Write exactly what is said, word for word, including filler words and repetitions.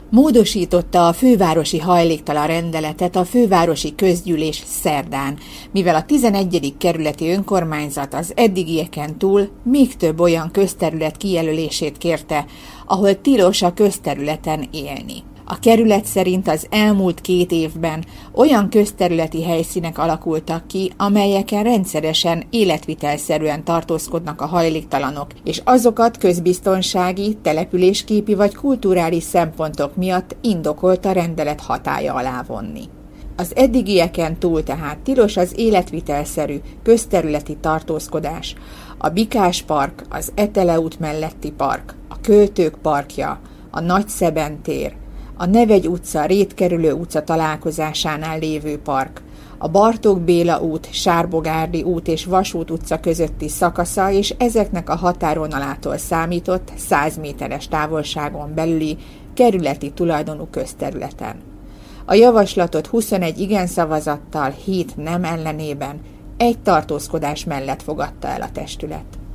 Módosította a fővárosi hajléktalan rendeletet a fővárosi közgyűlés szerdán, mivel a tizenegyedik kerületi önkormányzat az eddigieken túl még több olyan közterület kijelölését kérte, ahol tilos a közterületen élni. A kerület szerint az elmúlt két évben olyan közterületi helyszínek alakultak ki, amelyeken rendszeresen életvitelszerűen tartózkodnak a hajléktalanok, és azokat közbiztonsági, településképi vagy kulturális szempontok miatt indokolt a rendelet hatálya alá vonni. Az eddigieken túl tehát tilos az életvitelszerű közterületi tartózkodás, a Bikás park, az Etele út melletti park, a Költők parkja, a Nagyszeben tér, a Nevegy utca, Rétkerülő utca találkozásánál lévő park, a Bartók Béla út, Sárbogárdi út és Vasút utca közötti szakasza és ezeknek a határvonalától számított száz méteres távolságon belüli kerületi tulajdonú közterületen. A javaslatot huszonegy igen szavazattal, hét nem ellenében egy tartózkodás mellett fogadta el a testület.